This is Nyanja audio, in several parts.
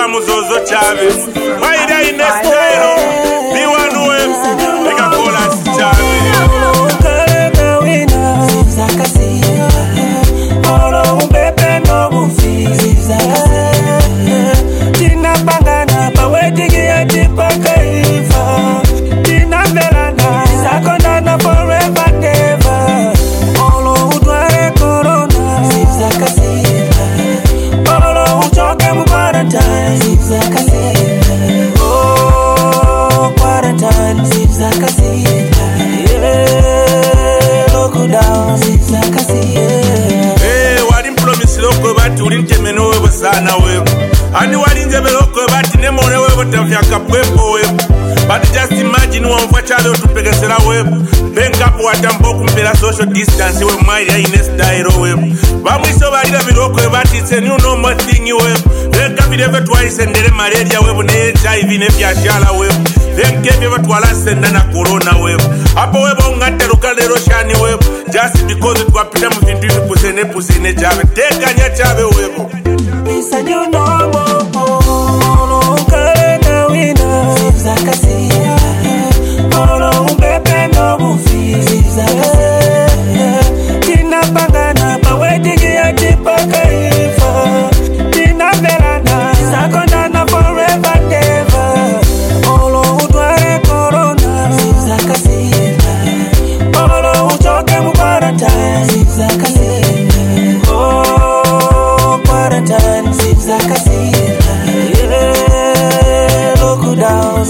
Banga muzozo chave. Why da in the style? The one wave. Make a call us chave. Olo bebe no bufi. Tina bangana pa waiting ya tipaka ifa. Tina melana sakona na forever never. Olo udware corona. Olo uchoke mu quarantine. Oh quarantine. Yeah, lockdown. Hey, what in promise loko bati ulintemeno wewe sana wewe. Ani walinjebe loko bati nemone wewe tafyaka pwepo wewe. But just imagine wamfa chale utupegesera wewe. Benga watambo kumpela social distance wewe mwai ya ines dairo wewe. Bamwiso balira biloko bati it's a new normal thing wewe. Benga bileve twice endele malaria wewe ne HIV ne byashala wewe. Benga bileve twalase na corona wewe. Hapo wewe ngateruka lero shani wewe. Just because it was pita muvindu pusene jave. Teka nya chave wewe. It's a new normal. Olo karena wina. Olo bebe no bufi. Tina bangana pa waiting ya tipaka ifa. Tina melana sakona na forever never. Olo udware corona. Olo uchoke mu quarantine. Oh quarantine. Yeah, lockdown.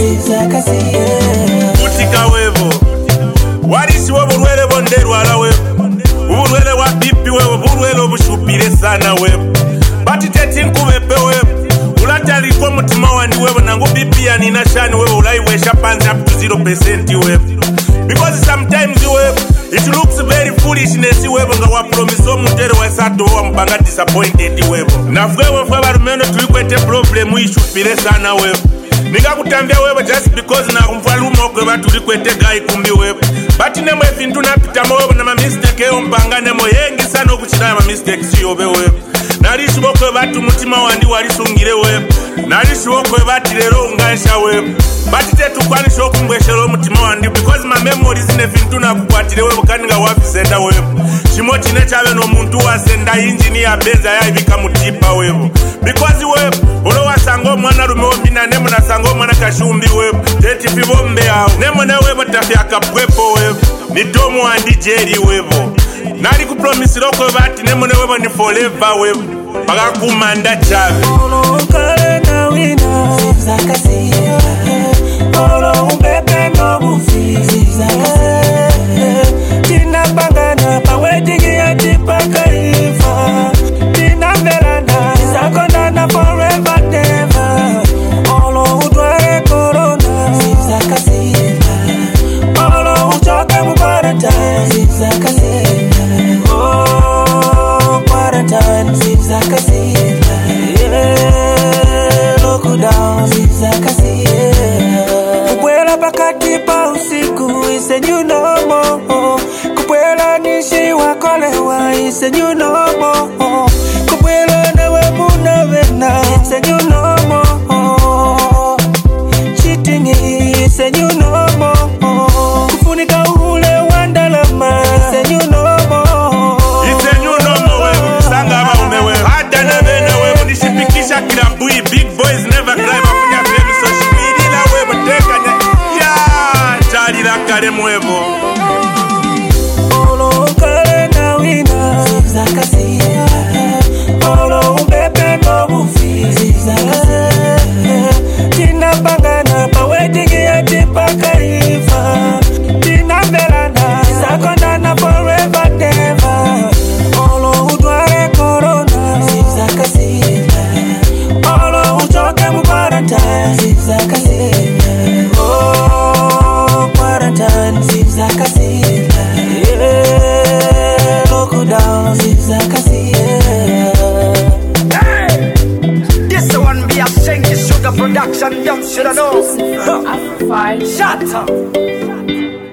Utika wevo. Warisi wevo urwele bonderu ala wevo. Urwele wa bipi wevo. Urwele obushupire sana wevo. Bati teti nkuwepe wevo. Ulatali kwa mutima wandi wevo. Nangu bipi ya nina shani wevo. Ulaiwesha panzi up to 0% wevo. Because sometimes wevo, it looks very foolishness wevo. Nga wa promise o mutere wa sato wa mbanga disappointed wevo. Na fwewe fwewe rumeno tulikwete problem ishupire sana wevo. Nika kutambia wewe just because na kumfalumo kwe batu likwete gai kumbi wewe. Bati nemo efintu na pitamo wewe na ma mistake yo mpanga nemo yengi sana ukuchidaya ma mistake siyo wewe. Nalishi wokwe batu mutima wandi walisungire wewe. Nalishi wokwe bati lero ungansha wewe. Bati tetu kwani shoku mweshelo mutima wandi because ma memories nefintu na kukwatile wewe kaninga wafi senda wewe. Shimo chine chawe no muntu wa senda injini ya beza ya ibika mutipa wewe. Because wewe olo wasango mwana rume womina nemo na sango mwana kashumbi wewe. Teti fibombe yao nemo na wewe tafyaka pwepo wewe. Nitomu wandi jeri wewe. Nali kupromise loko bati nemo na wewe ni forever wewe. Paka kumanda chave. Olo karena wina. Olo bebe no bufi. Tina bangana pa waiting ya tipaka ifa. Tina melana sakona na forever never. Olo udware corona. Olo uchoke mu quarantine. Oh quarantine. Yeah, lockdown. Kukwela pakati pa usiku is a new normal. Kukwela nishi wakolewa is a new normal. Kukwela na wabuna vena is a new normal. Cheating is a new normal. Kufunika ule wandalama is a new normal. It's a new normal wewe. Sanga maume wewe. Hata na vena wewe. Nishipikisha kila mbui. Big boys never cry. Mafunya femi so shimidila wewe. Teka nye. Ya chali la kare mwevo. Olo karena wina. Olo bebe no bufi. Tina bangana pa waiting ya tipaka ifa. Tina melana sakona na forever never. Olo udware corona. Olo uchoke mu quarantine. Oh quarantine. Yeah, lockdown. Hey, this one be a Sengi Sugar production, don't should I know? Shut up.